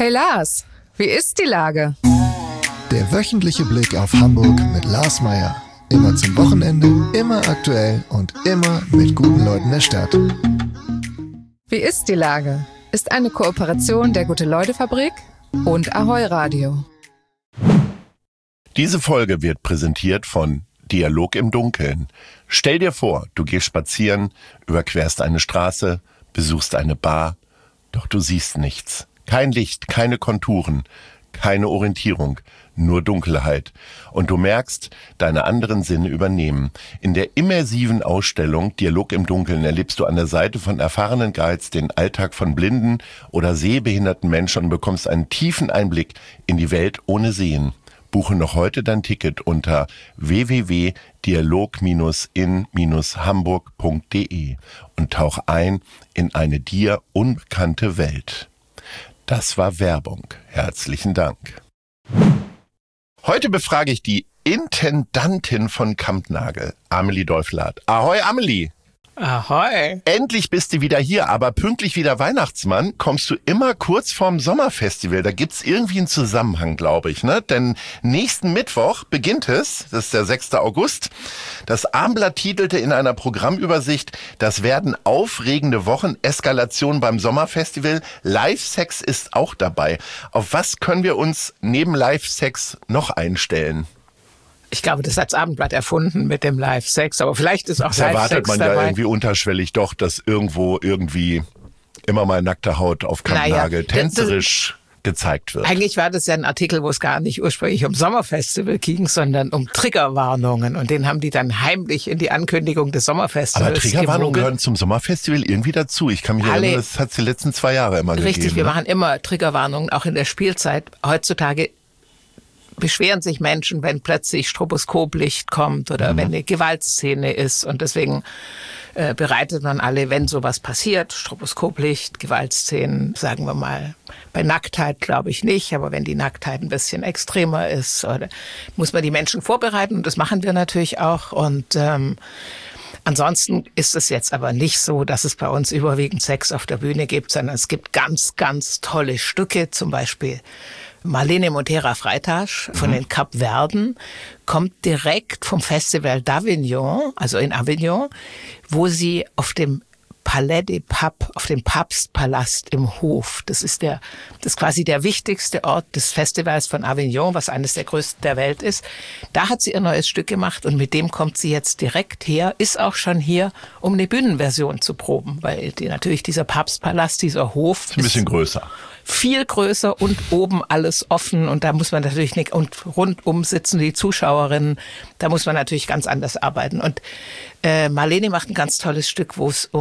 Hey Lars, wie ist die Lage? Der wöchentliche Blick auf Hamburg mit Lars Meier. Immer zum Wochenende, immer aktuell und immer mit guten Leuten der Stadt. Wie ist die Lage? Ist eine Kooperation der Gute-Leute-Fabrik und Ahoi Radio. Diese Folge wird präsentiert von Dialog im Dunkeln. Stell dir vor, du gehst spazieren, überquerst eine Straße, besuchst eine Bar, doch du siehst nichts. Kein Licht, keine Konturen, keine Orientierung, nur Dunkelheit. Und du merkst, deine anderen Sinne übernehmen. In der immersiven Ausstellung Dialog im Dunkeln erlebst du an der Seite von erfahrenen Guides den Alltag von blinden oder sehbehinderten Menschen und bekommst einen tiefen Einblick in die Welt ohne Sehen. Buche noch heute dein Ticket unter www.dialog-in-hamburg.de und tauch ein in eine dir unbekannte Welt. Das war Werbung. Herzlichen Dank. Heute befrage ich die Intendantin von Kampnagel, Amelie Deuflath. Ahoi, Amelie! Ahoi! Endlich bist du wieder hier, aber pünktlich wie der Weihnachtsmann kommst du immer kurz vorm Sommerfestival. Da gibt's irgendwie einen Zusammenhang, glaube ich, ne? Denn nächsten Mittwoch beginnt es, das ist der 6. August. Das Armblatt titelte in einer Programmübersicht, das werden aufregende Wochen, Eskalation beim Sommerfestival. Live-Sex ist auch dabei. Auf was können wir uns neben Live-Sex noch einstellen? Ich glaube, das hat das Abendblatt erfunden mit dem Live-Sex, aber vielleicht ist auch Das erwartet Live-Sex man dabei. Ja irgendwie unterschwellig doch, dass irgendwo irgendwie immer mal nackte Haut auf Kampnagel tänzerisch gezeigt wird. Eigentlich war das ja ein Artikel, wo es gar nicht ursprünglich um Sommerfestival ging, sondern um Triggerwarnungen. Und den haben die dann heimlich in die Ankündigung des Sommerfestivals Aber Triggerwarnungen gemogelt. gehören zum Sommerfestival irgendwie dazu. Ich kann mich erinnern, das hat es die letzten 2 Jahre immer gegeben. Richtig, wir ne? machen immer Triggerwarnungen, auch in der Spielzeit. Heutzutage beschweren sich Menschen, wenn plötzlich Stroboskoplicht kommt oder wenn eine Gewaltszene ist. Und deswegen bereitet man alle, wenn sowas passiert, Stroboskoplicht, Gewaltszenen, sagen wir mal, bei Nacktheit glaube ich nicht, aber wenn die Nacktheit ein bisschen extremer ist, oder muss man die Menschen vorbereiten. Und das machen wir natürlich auch. Und ansonsten ist es jetzt aber nicht so, dass es bei uns überwiegend Sex auf der Bühne gibt, sondern es gibt ganz, ganz tolle Stücke, zum Beispiel Marlene Montera Freitasch von den Kapverden kommt direkt vom Festival d'Avignon, also in Avignon, wo sie auf dem Palais des Papes, auf dem Papstpalast im Hof. Das ist quasi der wichtigste Ort des Festivals von Avignon, was eines der größten der Welt ist. Da hat sie ihr neues Stück gemacht und mit dem kommt sie jetzt direkt her, ist auch schon hier, um eine Bühnenversion zu proben, weil natürlich dieser Papstpalast, dieser Hof ist ein bisschen größer. Viel größer und oben alles offen und da muss man natürlich nicht, und rundum sitzen die Zuschauerinnen, da muss man natürlich ganz anders arbeiten. Und Marlene macht ein ganz tolles Stück, wo es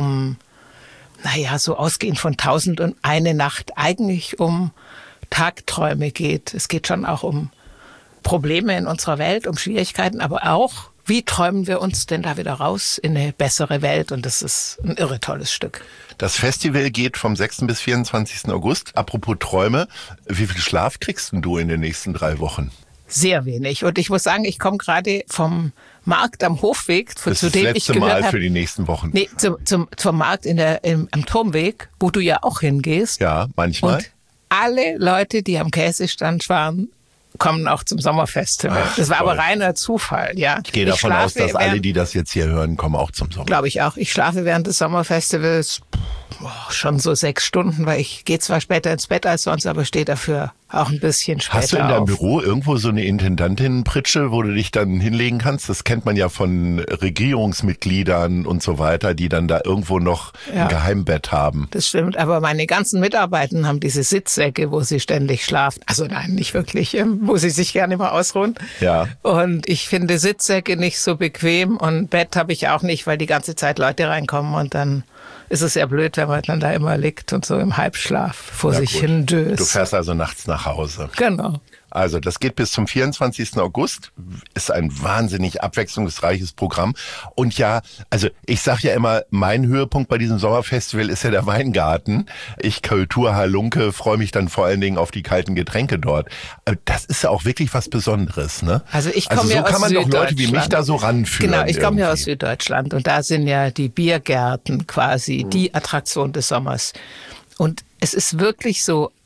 so ausgehend von 1001 Nacht eigentlich um Tagträume geht. Es geht schon auch um Probleme in unserer Welt, um Schwierigkeiten, aber auch, wie träumen wir uns denn da wieder raus in eine bessere Welt? Und das ist ein irre tolles Stück. Das Festival geht vom 6. bis 24. August. Apropos Träume, wie viel Schlaf kriegst denn du in den nächsten 3 Wochen? Sehr wenig. Und ich muss sagen, ich komme gerade vom Markt am Hofweg, das zu ist dem das ich letzte gehört Mal habe. für die nächsten Wochen. Nee, zum Markt am Turmweg, wo du ja auch hingehst. Ja, manchmal. Und alle Leute, die am Käsestand waren, kommen auch zum Sommerfestival. Ach, das war toll. aber reiner Zufall, ja. Ich gehe davon aus, dass alle, die das jetzt hier hören, kommen auch zum Sommer. Glaube ich auch. Ich schlafe während des Sommerfestivals schon so 6 Stunden, weil ich gehe zwar später ins Bett als sonst, aber stehe dafür auch ein bisschen später auf. Hast du in deinem Büro irgendwo so eine Intendantinnenpritsche, wo du dich dann hinlegen kannst? Das kennt man ja von Regierungsmitgliedern und so weiter, die dann da irgendwo noch ein Geheimbett haben. Das stimmt, aber meine ganzen Mitarbeiter haben diese Sitzsäcke, wo sie ständig schlafen. Also nein, nicht wirklich, wo sie sich gerne mal ausruhen. Ja. Und ich finde Sitzsäcke nicht so bequem und Bett habe ich auch nicht, weil die ganze Zeit Leute reinkommen und dann ist es ja blöd, wenn man dann da immer liegt und so im Halbschlaf vor sich hin döst. Du fährst also nachts nach Hause. Genau. Also das geht bis zum 24. August, ist ein wahnsinnig abwechslungsreiches Programm. Und ja, also ich sag ja immer, mein Höhepunkt bei diesem Sommerfestival ist ja der Weingarten. Ich Kulturhalunke, freue mich dann vor allen Dingen auf die kalten Getränke dort. Das ist ja auch wirklich was Besonderes, ne? Also ich komme so ja aus kann man doch Leute wie mich Süddeutschland. da so ranführen. Genau, ich komme ja aus irgendwie. Süddeutschland und da sind ja die Biergärten quasi die Attraktion des Sommers. Und es ist wirklich so,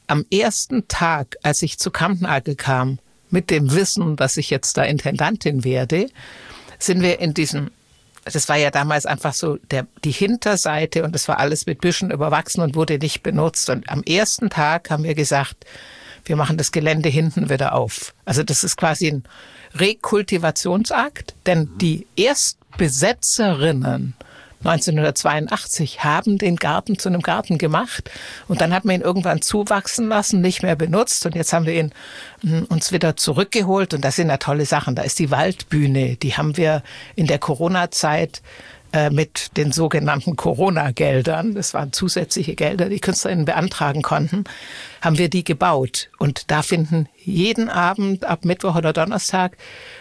am ersten Tag, als ich zu Kampnagel kam, mit dem Wissen, dass ich jetzt da Intendantin werde, sind wir in diesem, das war ja damals einfach so die Hinterseite und das war alles mit Büschen überwachsen und wurde nicht benutzt. Und am ersten Tag haben wir gesagt, wir machen das Gelände hinten wieder auf. Also das ist quasi ein Rekultivationsakt, denn die Erstbesetzerinnen 1982 haben den Garten zu einem Garten gemacht und dann hat man ihn irgendwann zuwachsen lassen, nicht mehr benutzt und jetzt haben wir ihn uns wieder zurückgeholt und das sind ja tolle Sachen. Da ist die Waldbühne, die haben wir in der Corona-Zeit mit den sogenannten Corona-Geldern, das waren zusätzliche Gelder, die KünstlerInnen beantragen konnten, haben wir die gebaut und da finden jeden Abend ab Mittwoch oder Donnerstag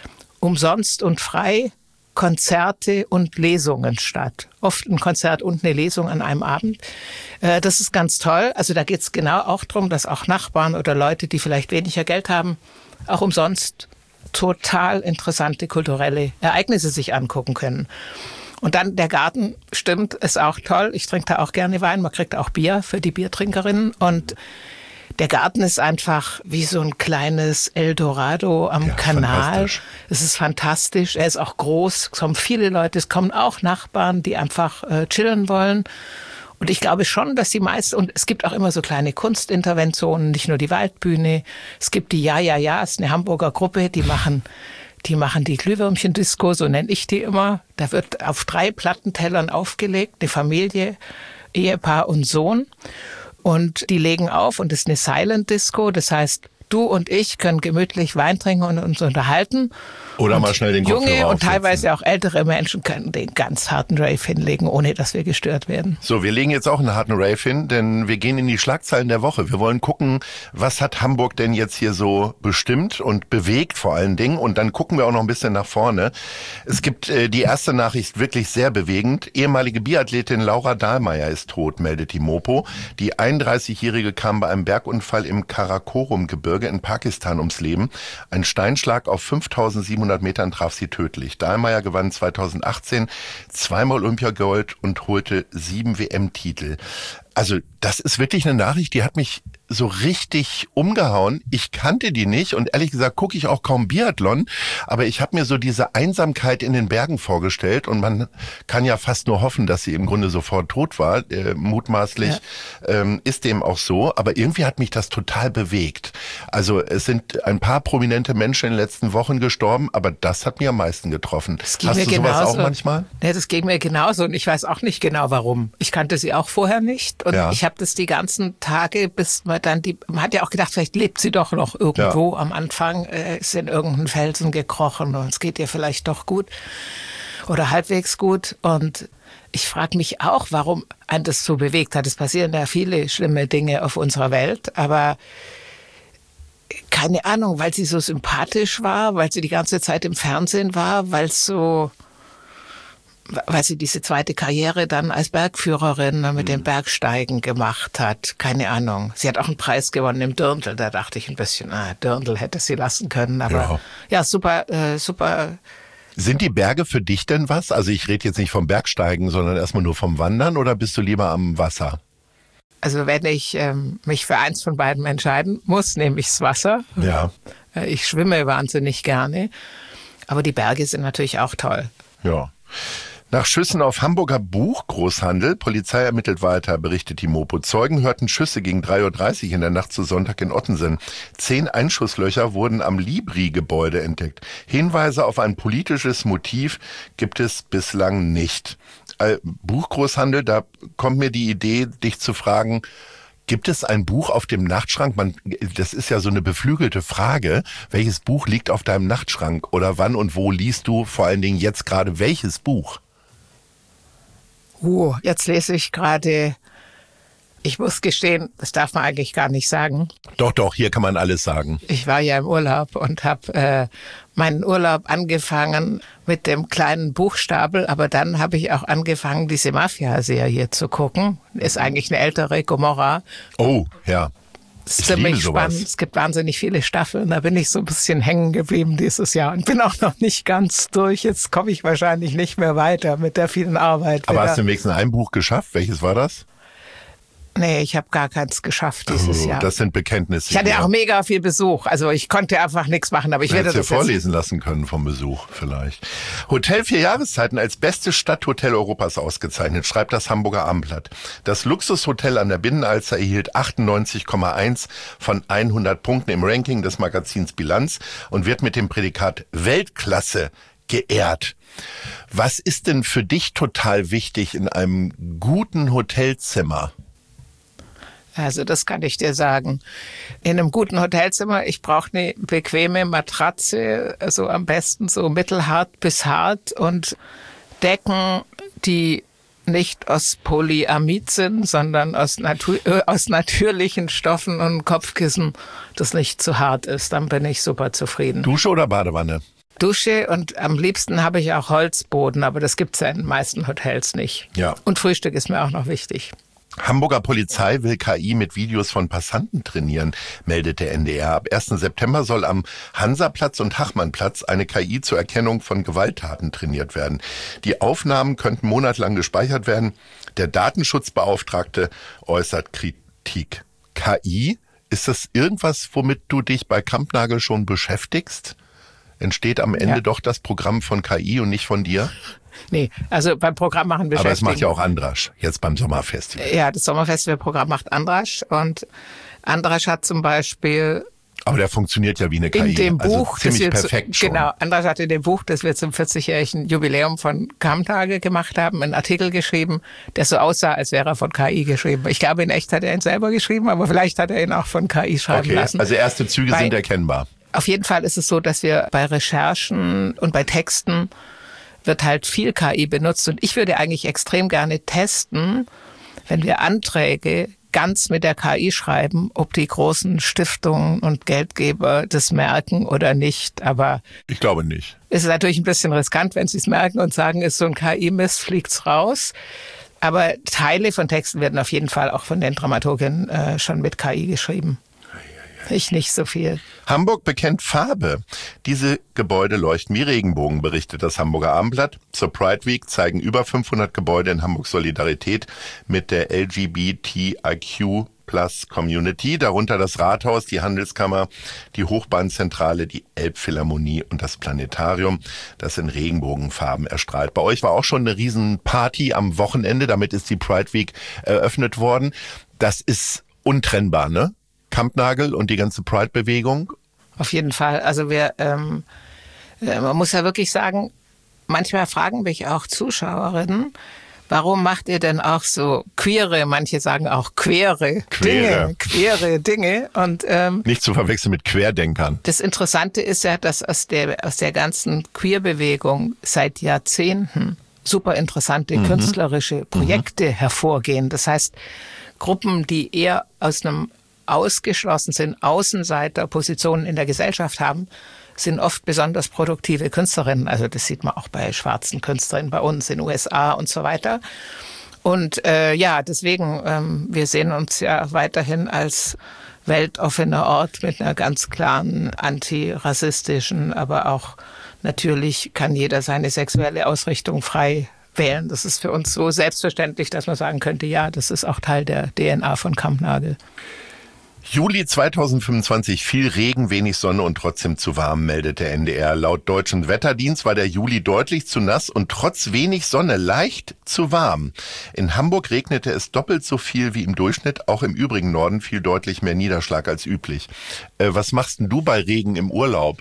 umsonst und frei Konzerte und Lesungen statt. Oft ein Konzert und eine Lesung an einem Abend. Das ist ganz toll. Also da geht es genau auch darum, dass auch Nachbarn oder Leute, die vielleicht weniger Geld haben, auch umsonst total interessante kulturelle Ereignisse sich angucken können. Und dann der Garten, stimmt, ist auch toll. Ich trinke da auch gerne Wein. Man kriegt auch Bier für die Biertrinkerinnen. Und der Garten ist einfach wie so ein kleines Eldorado am Kanal. Es ist fantastisch. Er ist auch groß. Es kommen viele Leute. Es kommen auch Nachbarn, die einfach chillen wollen. Und ich glaube schon, dass die meisten, und es gibt auch immer so kleine Kunstinterventionen, nicht nur die Waldbühne. Es gibt die Ja, ist eine Hamburger Gruppe, die machen die Glühwürmchen-Disco, so nenne ich die immer. Da wird auf 3 Plattentellern aufgelegt, eine Familie, Ehepaar und Sohn. Und die legen auf und es ist eine Silent Disco. Das heißt, du und ich können gemütlich Wein trinken und uns unterhalten. Oder mal schnell den Kopfhörer Junge und aufsetzen. teilweise auch ältere Menschen können den ganz harten Rave hinlegen, ohne dass wir gestört werden. So, wir legen jetzt auch einen harten Rave hin, denn wir gehen in die Schlagzeilen der Woche. Wir wollen gucken, was hat Hamburg denn jetzt hier so bestimmt und bewegt vor allen Dingen. Und dann gucken wir auch noch ein bisschen nach vorne. Es gibt die erste Nachricht wirklich sehr bewegend. Ehemalige Biathletin Laura Dahlmeier ist tot, meldet die Mopo. Die 31-Jährige kam bei einem Bergunfall im Karakorum-Gebirge in Pakistan ums Leben. Ein Steinschlag auf 5.700 Metern traf sie tödlich. Dahlmeier gewann 2018 zweimal Olympiagold und holte 7 WM-Titel. Also das ist wirklich eine Nachricht, die hat mich so richtig umgehauen. Ich kannte die nicht und ehrlich gesagt gucke ich auch kaum Biathlon, aber ich habe mir so diese Einsamkeit in den Bergen vorgestellt und man kann ja fast nur hoffen, dass sie im Grunde sofort tot war. Mutmaßlich ist dem auch so, aber irgendwie hat mich das total bewegt. Also es sind ein paar prominente Menschen in den letzten Wochen gestorben, aber das hat mir am meisten getroffen. Hast du sowas auch manchmal? Ja, das ging mir genauso und ich weiß auch nicht genau warum. Ich kannte sie auch vorher nicht und ich habe das die ganzen Tage, bis man dann man hat ja auch gedacht, vielleicht lebt sie doch noch irgendwo am Anfang, ist in irgendeinen Felsen gekrochen und es geht ihr vielleicht doch gut oder halbwegs gut. Und ich frage mich auch, warum einen das so bewegt hat. Es passieren ja viele schlimme Dinge auf unserer Welt, aber keine Ahnung, weil sie so sympathisch war, weil sie die ganze Zeit im Fernsehen war, weil sie diese zweite Karriere dann als Bergführerin mit den Bergsteigen gemacht hat. Keine Ahnung. Sie hat auch einen Preis gewonnen im Dirndl. Da dachte ich ein bisschen, Dirndl hätte sie lassen können. Aber ja super. Sind die Berge für dich denn was? Also ich rede jetzt nicht vom Bergsteigen, sondern erstmal nur vom Wandern oder bist du lieber am Wasser? Also wenn ich mich für eins von beiden entscheiden muss, nehme ich das Wasser. Ja. Ich schwimme wahnsinnig gerne. Aber die Berge sind natürlich auch toll. Ja. Nach Schüssen auf Hamburger Buchgroßhandel, Polizei ermittelt weiter, berichtet die Mopo. Zeugen hörten Schüsse gegen 3.30 Uhr in der Nacht zu Sonntag in Ottensen. 10 Einschusslöcher wurden am Libri-Gebäude entdeckt. Hinweise auf ein politisches Motiv gibt es bislang nicht. Buchgroßhandel, da kommt mir die Idee, dich zu fragen, gibt es ein Buch auf dem Nachtschrank? Das ist ja so eine beflügelte Frage. Welches Buch liegt auf deinem Nachtschrank? Oder wann und wo liest du vor allen Dingen jetzt gerade welches Buch? Jetzt lese ich gerade, ich muss gestehen, das darf man eigentlich gar nicht sagen. Doch, hier kann man alles sagen. Ich war ja im Urlaub und habe meinen Urlaub angefangen mit dem kleinen Buchstapel, aber dann habe ich auch angefangen, diese Mafia-Serie zu gucken. Ist eigentlich eine ältere, Gomorra. Oh, ja. Das ist ziemlich spannend. Es gibt wahnsinnig viele Staffeln. Da bin ich so ein bisschen hängen geblieben dieses Jahr und bin auch noch nicht ganz durch. Jetzt komme ich wahrscheinlich nicht mehr weiter mit der vielen Arbeit. Aber hast du wenigstens ein Buch geschafft? Welches war das? Nee, ich habe gar keins geschafft dieses Jahr. Das sind Bekenntnisse. Ich hatte ja auch mega viel Besuch. Also ich konnte einfach nichts machen, aber ich werde das vorlesen lassen können vom Besuch vielleicht. Hotel 4 Jahreszeiten als bestes Stadthotel Europas ausgezeichnet, schreibt das Hamburger Abendblatt. Das Luxushotel an der Binnenalster erhielt 98,1 von 100 Punkten im Ranking des Magazins Bilanz und wird mit dem Prädikat Weltklasse geehrt. Was ist denn für dich total wichtig in einem guten Hotelzimmer? Also das kann ich dir sagen. In einem guten Hotelzimmer, ich brauche eine bequeme Matratze, also am besten so mittelhart bis hart und Decken, die nicht aus Polyamid sind, sondern aus natürlichen Stoffen und Kopfkissen, das nicht zu hart ist. Dann bin ich super zufrieden. Dusche oder Badewanne? Dusche und am liebsten habe ich auch Holzboden, aber das gibt's ja in den meisten Hotels nicht. Ja. Und Frühstück ist mir auch noch wichtig. Hamburger Polizei will KI mit Videos von Passanten trainieren, meldet der NDR. Ab 1. September soll am Hansaplatz und Hachmannplatz eine KI zur Erkennung von Gewalttaten trainiert werden. Die Aufnahmen könnten monatelang gespeichert werden. Der Datenschutzbeauftragte äußert Kritik. KI, ist das irgendwas, womit du dich bei Kampnagel schon beschäftigst? Entsteht am Ende doch das Programm von KI und nicht von dir? Nee, also beim Programm machen wir. Aber es macht ja auch Andrasch, jetzt beim Sommerfestival. Ja, das Sommerfestivalprogramm macht Andrasch und Andrasch hat zum Beispiel... Aber der funktioniert ja wie eine KI. In dem Buch, also ziemlich perfekt schon. Genau, Andrasch hat in dem Buch, das wir zum 40-jährigen Jubiläum von Kammtage gemacht haben, einen Artikel geschrieben, der so aussah, als wäre er von KI geschrieben. Ich glaube, in echt hat er ihn selber geschrieben, aber vielleicht hat er ihn auch von KI schreiben lassen. Also erste Züge sind erkennbar. Auf jeden Fall ist es so, dass wir bei Recherchen und bei Texten wird halt viel KI benutzt. Und ich würde eigentlich extrem gerne testen, wenn wir Anträge ganz mit der KI schreiben, ob die großen Stiftungen und Geldgeber das merken oder nicht. Aber ich glaube nicht. Es ist natürlich ein bisschen riskant, wenn sie es merken und sagen, ist so ein KI-Mist, fliegt's raus. Aber Teile von Texten werden auf jeden Fall auch von den Dramaturgen schon mit KI geschrieben. Ich nicht so viel. Hamburg bekennt Farbe. Diese Gebäude leuchten wie Regenbogen, berichtet das Hamburger Abendblatt. Zur Pride Week zeigen über 500 Gebäude in Hamburg Solidarität mit der LGBTIQ+ Community, darunter das Rathaus, die Handelskammer, die Hochbahnzentrale, die Elbphilharmonie und das Planetarium, das in Regenbogenfarben erstrahlt. Bei euch war auch schon eine Riesenparty am Wochenende, damit ist die Pride Week eröffnet worden. Das ist untrennbar, ne? Kampnagel und die ganze Pride-Bewegung? Auf jeden Fall. Also man muss ja wirklich sagen, manchmal fragen mich auch Zuschauerinnen, warum macht ihr denn auch so manche sagen auch queere Dinge. Und nicht zu verwechseln mit Querdenkern. Das Interessante ist ja, dass aus der ganzen Queer-Bewegung seit Jahrzehnten super interessante künstlerische Projekte hervorgehen. Das heißt, Gruppen, die eher aus einem ausgeschlossen sind, Außenseiterpositionen in der Gesellschaft haben, sind oft besonders produktive Künstlerinnen. Also das sieht man auch bei schwarzen Künstlerinnen bei uns in den USA und so weiter. Und deswegen, wir sehen uns ja weiterhin als weltoffener Ort mit einer ganz klaren antirassistischen, aber auch natürlich kann jeder seine sexuelle Ausrichtung frei wählen. Das ist für uns so selbstverständlich, dass man sagen könnte, ja, das ist auch Teil der DNA von Kampnagel. Juli 2025, viel Regen, wenig Sonne und trotzdem zu warm, meldet der NDR. Laut deutschen Wetterdienst war der Juli deutlich zu nass und trotz wenig Sonne leicht zu warm. In Hamburg regnete es doppelt so viel wie im Durchschnitt. Auch im übrigen Norden fiel deutlich mehr Niederschlag als üblich. Was machst denn du bei Regen im Urlaub?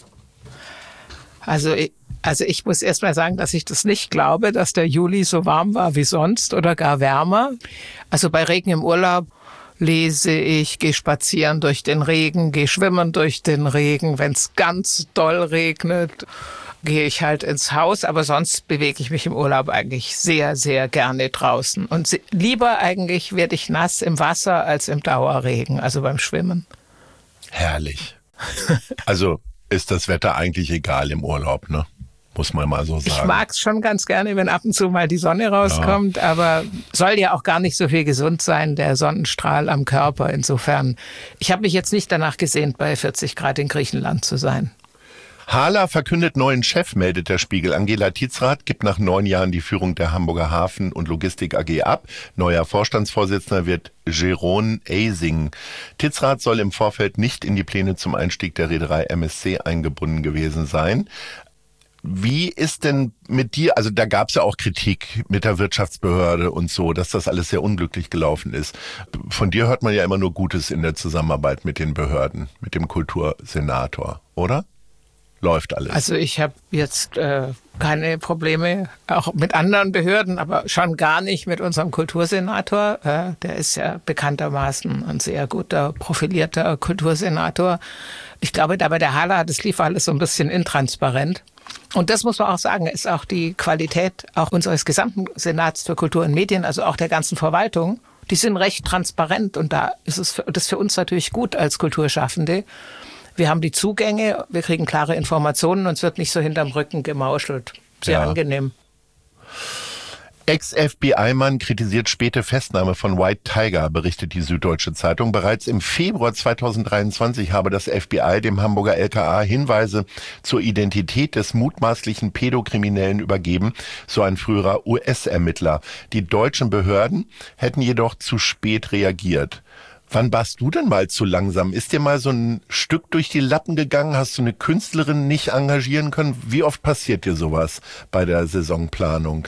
Also ich muss erst mal sagen, dass ich das nicht glaube, dass der Juli so warm war wie sonst oder gar wärmer. Also bei Regen im Urlaub lese ich, gehe spazieren durch den Regen, gehe schwimmen durch den Regen. Wenn es ganz doll regnet, gehe ich halt ins Haus. Aber sonst bewege ich mich im Urlaub eigentlich sehr, sehr gerne draußen. Und lieber eigentlich werde ich nass im Wasser als im Dauerregen, also beim Schwimmen. Herrlich. Also ist das Wetter eigentlich egal im Urlaub, ne? Muss man mal so sagen. Ich mag es schon ganz gerne, wenn ab und zu mal die Sonne rauskommt, aber soll ja auch gar nicht so viel gesund sein, der Sonnenstrahl am Körper. Insofern, ich habe mich jetzt nicht danach gesehnt, bei 40 Grad in Griechenland zu sein. Hala verkündet neuen Chef, meldet der Spiegel. Angela Tietzrath gibt nach 9 Jahren die Führung der Hamburger Hafen- und Logistik AG ab. Neuer Vorstandsvorsitzender wird Jeroen Eysing. Tietzrath soll im Vorfeld nicht in die Pläne zum Einstieg der Reederei MSC eingebunden gewesen sein. Wie ist denn mit dir, also da gab es ja auch Kritik mit der Wirtschaftsbehörde und so, dass das alles sehr unglücklich gelaufen ist. Von dir hört man ja immer nur Gutes in der Zusammenarbeit mit den Behörden, mit dem Kultursenator, oder? Läuft alles. Also ich habe jetzt keine Probleme, auch mit anderen Behörden, aber schon gar nicht mit unserem Kultursenator. Der ist ja bekanntermaßen ein sehr guter, profilierter Kultursenator. Ich glaube, da bei der Hala, das lief alles so ein bisschen intransparent. Und das muss man auch sagen, ist auch die Qualität auch unseres gesamten Senats für Kultur und Medien, also auch der ganzen Verwaltung. Die sind recht transparent und da ist das für uns natürlich gut als Kulturschaffende. Wir haben die Zugänge, wir kriegen klare Informationen und es wird nicht so hinterm Rücken gemauschelt. Sehr angenehm. Ex-FBI-Mann kritisiert späte Festnahme von White Tiger, berichtet die Süddeutsche Zeitung. Bereits im Februar 2023 habe das FBI dem Hamburger LKA Hinweise zur Identität des mutmaßlichen Pädokriminellen übergeben, so ein früherer US-Ermittler. Die deutschen Behörden hätten jedoch zu spät reagiert. Wann warst du denn mal zu langsam? Ist dir mal so ein Stück durch die Lappen gegangen? Hast du eine Künstlerin nicht engagieren können? Wie oft passiert dir sowas bei der Saisonplanung?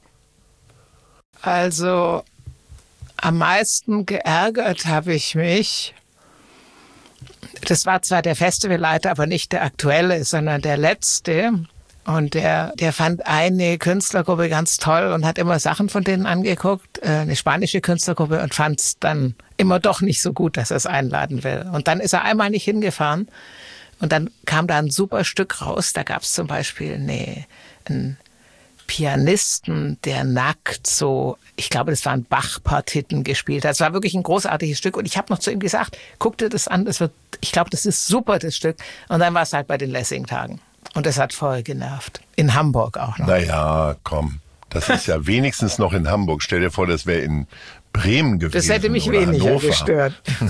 Also am meisten geärgert habe ich mich, das war zwar der Festivalleiter, aber nicht der aktuelle, sondern der letzte. Und der fand eine Künstlergruppe ganz toll und hat immer Sachen von denen angeguckt, eine spanische Künstlergruppe, und fand es dann immer doch nicht so gut, dass er es einladen will. Und dann ist er einmal nicht hingefahren und dann kam da ein super Stück raus. Da gab es zum Beispiel einen Pianisten, der nackt so, ich glaube, das waren Bach-Partiten gespielt hat. Es war wirklich ein großartiges Stück und ich habe noch zu ihm gesagt, guck dir das an, ich glaube, das ist super, das Stück. Und dann war es halt bei den Lessing-Tagen. Und das hat voll genervt. In Hamburg auch noch. Naja, komm. Das ist ja wenigstens noch in Hamburg. Stell dir vor, das wäre in Bremen gewesen. Das hätte mich oder weniger Hannover. gestört.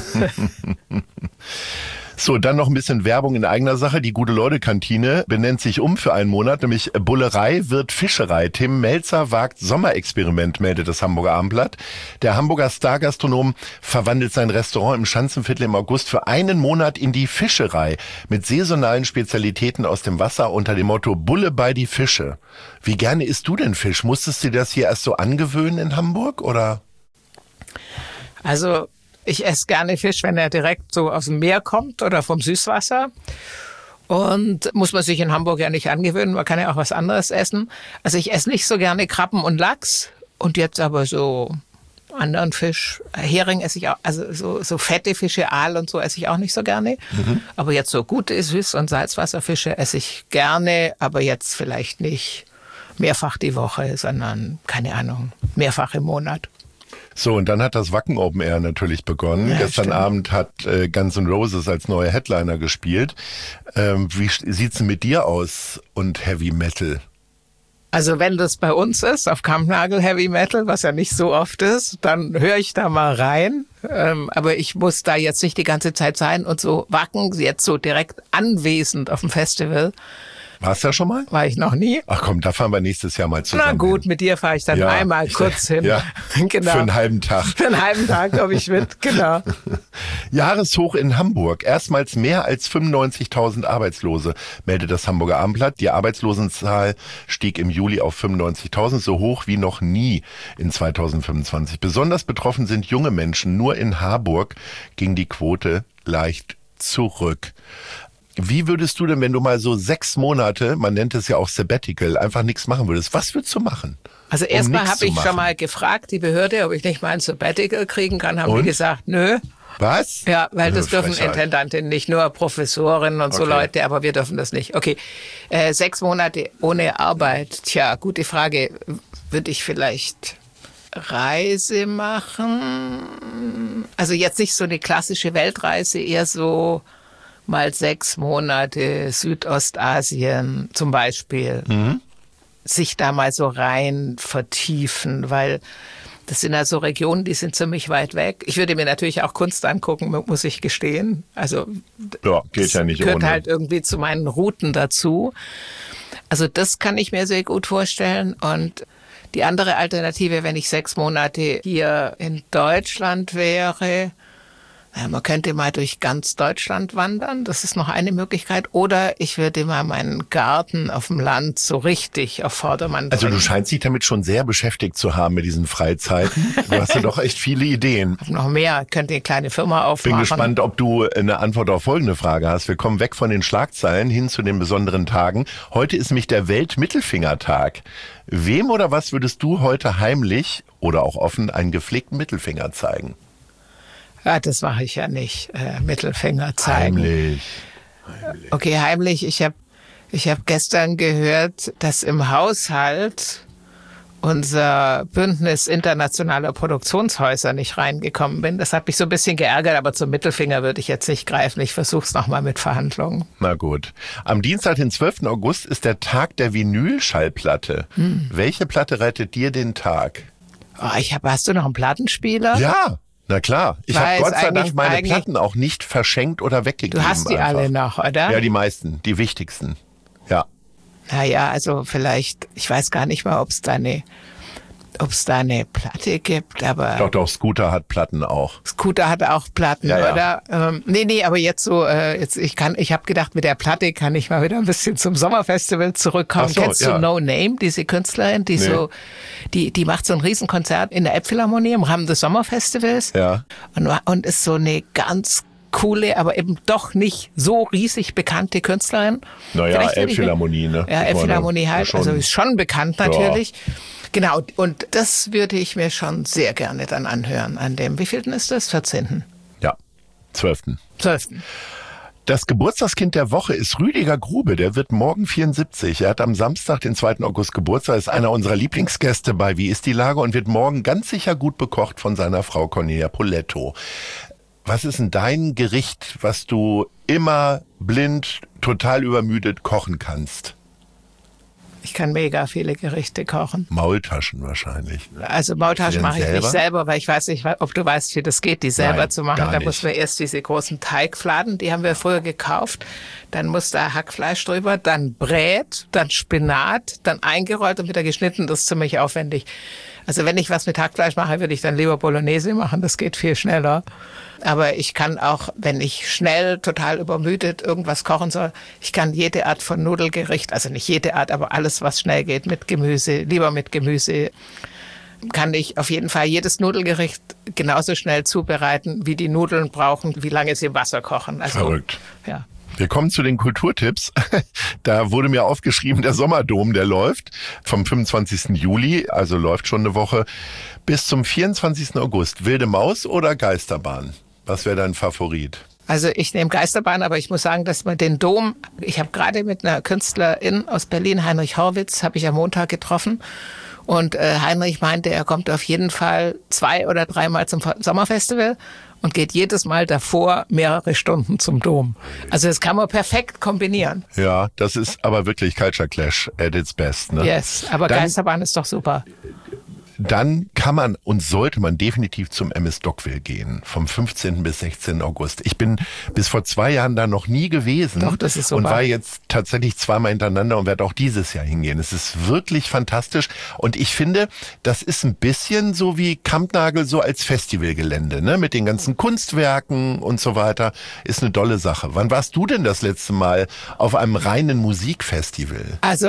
So, dann noch ein bisschen Werbung in eigener Sache. Die Gute-Leute-Kantine benennt sich um für einen Monat, nämlich Bullerei wird Fischerei. Tim Melzer wagt Sommerexperiment, meldet das Hamburger Abendblatt. Der Hamburger Stargastronom verwandelt sein Restaurant im Schanzenviertel im August für einen Monat in die Fischerei mit saisonalen Spezialitäten aus dem Wasser unter dem Motto Bulle bei die Fische. Wie gerne isst du denn Fisch? Musstest du dir das hier erst so angewöhnen in Hamburg, oder? Also ich esse gerne Fisch, wenn er direkt so aus dem Meer kommt oder vom Süßwasser. Und muss man sich in Hamburg ja nicht angewöhnen, man kann ja auch was anderes essen. Also ich esse nicht so gerne Krabben und Lachs und jetzt aber so anderen Fisch. Hering esse ich auch, also so fette Fische, Aal und so esse ich auch nicht so gerne. Aber jetzt so gute Süß- und Salzwasserfische esse ich gerne, aber jetzt vielleicht nicht mehrfach die Woche, sondern, keine Ahnung, mehrfach im Monat. So, und dann hat das Wacken Open Air natürlich begonnen. Ja, Gestern stimmt. Abend hat Guns N' Roses als neuer Headliner gespielt. Wie sieht's denn mit dir aus und Heavy Metal? Also wenn das bei uns ist, auf Kampnagel Heavy Metal, was ja nicht so oft ist, dann höre ich da mal rein. Aber ich muss da jetzt nicht die ganze Zeit sein und so Wacken, jetzt so direkt anwesend auf dem Festival, Warst du da schon mal? war ich noch nie. Ach komm, da fahren wir nächstes Jahr mal zusammen. Na gut, hin. mit dir fahre ich dann Ja, einmal kurz hin. Ja, Genau. für einen halben Tag. Für einen halben Tag komme ich mit, genau. Jahreshoch in Hamburg. Erstmals mehr als 95.000 Arbeitslose, meldet das Hamburger Abendblatt. Die Arbeitslosenzahl stieg im Juli auf 95.000, so hoch wie noch nie in 2025. Besonders betroffen sind junge Menschen. Nur in Harburg ging die Quote leicht zurück. Wie würdest du denn, wenn du mal so 6 Monate, man nennt es ja auch Sabbatical, einfach nichts machen würdest, was würdest du machen? Also um erstmal nichts habe zu ich machen? schon mal gefragt, die Behörde, ob ich nicht mal ein Sabbatical kriegen kann, haben Und? die gesagt, nö. Was? Ja, weil das dürfen Frechheit. Intendantinnen, nicht nur Professorinnen und so Okay. Leute, aber wir dürfen das nicht. Okay, 6 Monate ohne Arbeit, tja, gute Frage. Würde ich vielleicht Reise machen? Also jetzt nicht so eine klassische Weltreise, eher so mal 6 Monate Südostasien zum Beispiel. Sich da mal so rein vertiefen, weil Das sind also Regionen, die sind ziemlich weit weg. Ich würde mir natürlich auch Kunst angucken, muss ich gestehen. Also ja, geht ja nicht gehört ohne. halt irgendwie zu meinen Routen dazu. Also das kann ich mir sehr gut vorstellen. Und die andere Alternative, wenn ich 6 Monate hier in Deutschland wäre, man könnte mal durch ganz Deutschland wandern, das ist noch eine Möglichkeit. Oder ich würde mal meinen Garten auf dem Land so richtig auf Vordermann bringen. Also du scheinst dich damit schon sehr beschäftigt zu haben mit diesen Freizeiten. Du hast ja doch echt viele Ideen. Noch mehr, könnte eine kleine Firma aufmachen. Bin gespannt, ob du eine Antwort auf folgende Frage hast. Wir kommen weg von den Schlagzeilen hin zu den besonderen Tagen. Heute ist nämlich der Weltmittelfingertag. Wem oder was würdest du heute heimlich oder auch offen einen gepflegten Mittelfinger zeigen? Ja, das mache ich ja nicht. Mittelfinger zeigen. Heimlich. Okay, heimlich. Ich hab gestern gehört, dass im Haushalt unser Bündnis internationaler Produktionshäuser nicht reingekommen bin. Das hat mich so ein bisschen geärgert, aber zum Mittelfinger würde ich jetzt nicht greifen. Ich versuche es nochmal mit Verhandlungen. Na gut. Am Dienstag, den 12. August, ist der Tag der Vinylschallplatte. Welche Platte rettet dir den Tag? Oh, hast du noch einen Plattenspieler? Ja. Na klar, ich habe Gott sei Dank meine eigentlich Platten auch nicht verschenkt oder weggegeben. Du hast die einfach. alle noch, oder? Ja, die meisten, die wichtigsten. Ja. Naja, also vielleicht, ich weiß gar nicht mal, ob es da eine Platte gibt, aber... Doch, Scooter hat Platten auch. Scooter hat auch Platten, ja. oder? Nee, aber jetzt so, ich habe gedacht, mit der Platte kann ich mal wieder ein bisschen zum Sommerfestival zurückkommen. So, Kennst du No Name, diese Künstlerin, die macht so ein Riesenkonzert in der Elbphilharmonie im Rahmen des Sommerfestivals. Ja. Und ist so eine ganz coole, aber eben doch nicht so riesig bekannte Künstlerin. Naja, Elbphilharmonie, ne? Ja, Elbphilharmonie halt, also ist schon bekannt natürlich. Ja. Genau, und das würde ich mir schon sehr gerne dann anhören. An dem, wievielten ist das? 14. Ja, 12. 12. Das Geburtstagskind der Woche ist Rüdiger Grube, der wird morgen 74. Er hat am Samstag, den 2. August Geburtstag, ist einer unserer Lieblingsgäste bei Wie ist die Lage und wird morgen ganz sicher gut bekocht von seiner Frau Cornelia Poletto. Was ist denn dein Gericht, was du immer blind, total übermüdet kochen kannst? Ich kann mega viele Gerichte kochen. Maultaschen wahrscheinlich. Also Maultaschen mache ich nicht selber, weil ich weiß nicht, ob du weißt, wie das geht, die selber zu machen. Da muss man erst diese großen Teigfladen, die haben wir früher gekauft. Dann muss da Hackfleisch drüber, dann Brät, dann Spinat, dann eingerollt und wieder geschnitten. Das ist ziemlich aufwendig. Also wenn ich was mit Hackfleisch mache, würde ich dann lieber Bolognese machen. Das geht viel schneller. Aber ich kann auch, wenn ich schnell, total übermüdet irgendwas kochen soll, ich kann jede Art von Nudelgericht, also nicht jede Art, aber alles, was schnell geht, mit Gemüse, lieber mit Gemüse, kann ich auf jeden Fall jedes Nudelgericht genauso schnell zubereiten, wie die Nudeln brauchen, wie lange sie im Wasser kochen. Also, verrückt. Ja. Wir kommen zu den Kulturtipps. Da wurde mir aufgeschrieben, der Sommerdom, der läuft vom 25. Juli, also läuft schon eine Woche, bis zum 24. August. Wilde Maus oder Geisterbahn? Was wäre dein Favorit? Also ich nehme Geisterbahn, aber ich muss sagen, dass man den Dom, ich habe gerade mit einer Künstlerin aus Berlin, Heinrich Horwitz, habe ich am Montag getroffen. Und Heinrich meinte, er kommt auf jeden Fall 2 oder 3 Mal zum Sommerfestival und geht jedes Mal davor mehrere Stunden zum Dom. Also das kann man perfekt kombinieren. Ja, das ist aber wirklich Culture Clash at its best. Ne? Yes, aber Geisterbahn ist doch super. Dann kann man und sollte man definitiv zum MS Dockville gehen, vom 15. bis 16. August. Ich bin bis vor 2 Jahren da noch nie gewesen. Doch, das ist super. Und war jetzt tatsächlich 2-mal hintereinander und werde auch dieses Jahr hingehen. Es ist wirklich fantastisch und ich finde, das ist ein bisschen so wie Kampnagel so als Festivalgelände, ne? Mit den ganzen Kunstwerken und so weiter. Ist eine tolle Sache. Wann warst du denn das letzte Mal auf einem reinen Musikfestival? Also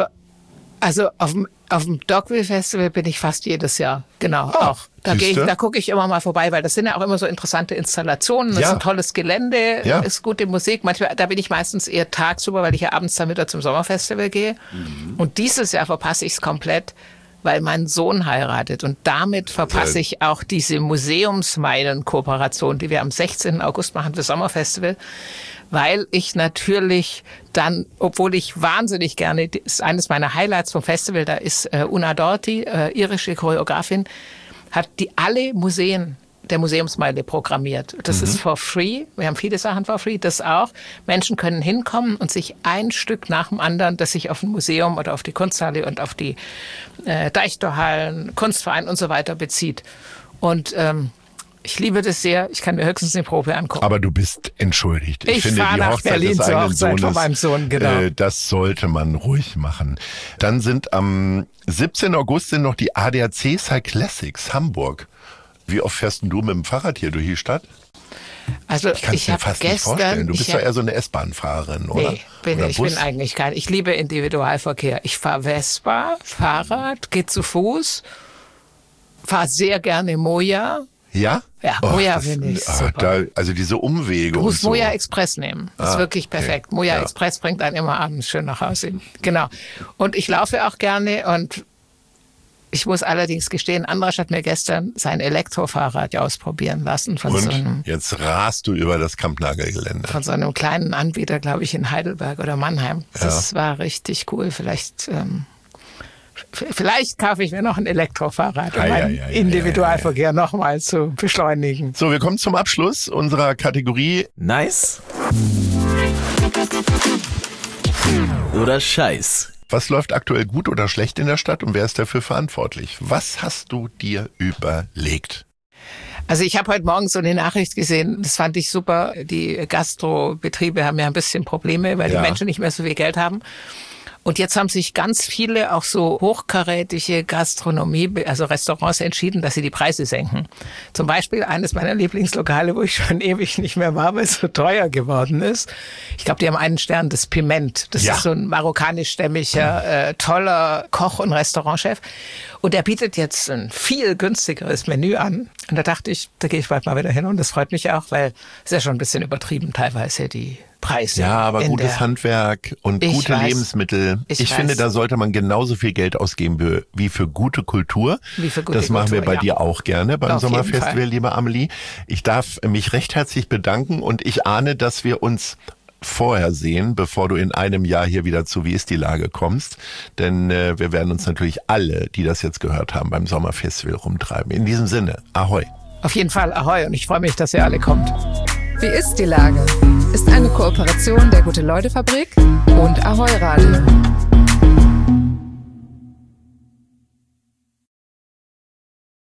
auf dem Dockville Festival bin ich fast jedes Jahr, genau, auch. Da gucke ich immer mal vorbei, weil das sind ja auch immer so interessante Installationen, das ist ein tolles Gelände, ist gute Musik. Manchmal, da bin ich meistens eher tagsüber, weil ich ja abends dann wieder zum Sommerfestival gehe. Und dieses Jahr verpasse ich es komplett, weil mein Sohn heiratet. Und damit verpasse ich auch diese Museumsmeilen-Kooperation, die wir am 16. August machen für Sommerfestival. Weil ich natürlich dann, obwohl ich wahnsinnig gerne, das ist eines meiner Highlights vom Festival, da ist Una Dorti, irische Choreografin, hat die alle Museen der Museumsmeile programmiert. Das ist for free. Wir haben viele Sachen for free. Das auch. Menschen können hinkommen und sich ein Stück nach dem anderen, das sich auf ein Museum oder auf die Kunsthalle und auf die Deichtorhallen, Kunstverein und so weiter bezieht. Und ich liebe das sehr. Ich kann mir höchstens eine Probe angucken. Aber du bist entschuldigt. Ich finde, fahre die nach Hochzeit Berlin des zur eigenen Hochzeit von Sohnes, meinem Sohn, genau. Das sollte man ruhig machen. Dann sind am 17. August noch die ADAC Cyclassics Hamburg. Wie oft fährst du mit dem Fahrrad hier durch die Stadt? Also Ich kann es mir fast nicht vorstellen. Du bist doch eher so eine S-Bahn-Fahrerin, oder? Nee, oder ich bin eigentlich kein. Ich liebe Individualverkehr. Ich fahre Vespa, Fahrrad, gehe zu Fuß, fahre sehr gerne Moja. Ja? Ja, Moja finde ich super. Also diese Umwege Du musst und so. Moja Express nehmen. Das ist wirklich perfekt. okay. Moja Ja. Express bringt einen immer abends schön nach Hause. Genau. Und ich laufe auch gerne und ich muss allerdings gestehen, Andras hat mir gestern sein Elektrofahrrad ausprobieren lassen von Und jetzt rast du über das Kampnagel-Gelände. so einem kleinen Anbieter, glaube ich, in Heidelberg oder Mannheim. Das war richtig cool. Vielleicht kaufe ich mir noch ein Elektrofahrrad, um meinen Individualverkehr nochmal zu beschleunigen. So, wir kommen zum Abschluss unserer Kategorie Nice oder Scheiß. Was läuft aktuell gut oder schlecht in der Stadt und wer ist dafür verantwortlich? Was hast du dir überlegt? Also ich habe heute Morgen so eine Nachricht gesehen, das fand ich super. Die Gastrobetriebe haben ja ein bisschen Probleme, weil die Menschen nicht mehr so viel Geld haben. Und jetzt haben sich ganz viele, auch so hochkarätige Gastronomie, also Restaurants, entschieden, dass sie die Preise senken. Zum Beispiel eines meiner Lieblingslokale, wo ich schon ewig nicht mehr war, weil es so teuer geworden ist. Ich glaube, die haben einen Stern, das Piment. Das ist so ein marokkanischstämmiger, toller Koch und Restaurantchef. Und der bietet jetzt ein viel günstigeres Menü an. Und da dachte ich, da gehe ich bald mal wieder hin. Und das freut mich auch, weil es ja schon ein bisschen übertrieben teilweise die Preise. Ja, aber gutes Handwerk und gute Lebensmittel. Ich finde, da sollte man genauso viel Geld ausgeben wie für gute Kultur. Das machen wir bei dir auch gerne beim Sommerfestival, liebe Amelie. Ich darf mich recht herzlich bedanken und ich ahne, dass wir uns vorher sehen, bevor du in einem Jahr hier wieder zu Wie ist die Lage kommst. Denn wir werden uns natürlich alle, die das jetzt gehört haben, beim Sommerfestival rumtreiben. In diesem Sinne, Ahoi. Auf jeden Fall Ahoi und ich freue mich, dass ihr alle kommt. Wie ist die Lage? Ist eine Kooperation der Gute-Leute-Fabrik und Ahoi Radio.